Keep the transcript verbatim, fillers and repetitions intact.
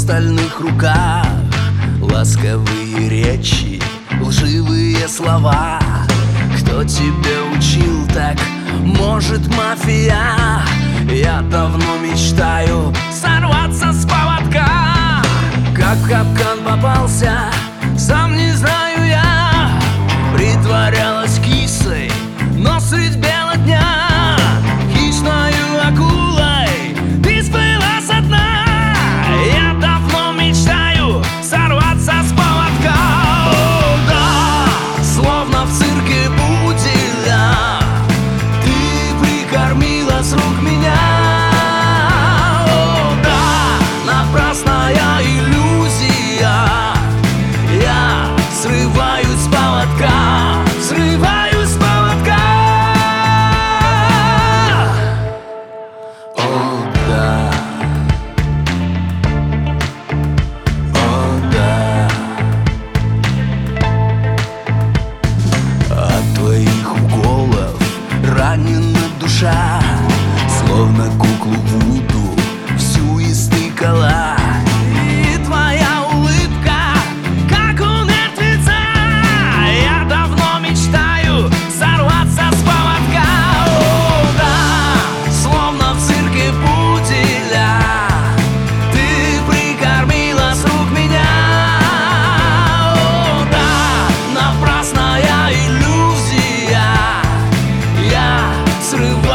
стальных руках, ласковые речи, лживые слова. Кто тебя учил так? Может, мафия? Я давно мечтаю сорваться с поводка. Как в капкан попался, сам не знаю я. Притворялась кисой, но средь бела дня хищною акулой ты сплыла со дна. Я давно мечтаю сорваться с поводка. О, да, словно в цирке Будилля ты прикормила с рук меня. О, да, напрасная иллюзия. Я срываюсь с поводка, срываюсь с поводка. О, да, о, да. От твоих уколов ранена душа, словно куклу Вуду всю истыкала. И твоя улыбка, как у мертвеца. Я давно мечтаю сорваться с поводка. О, да, словно в цирке Будилля ты прикормила с рук меня. О, да, напрасная иллюзия. Я срываюсь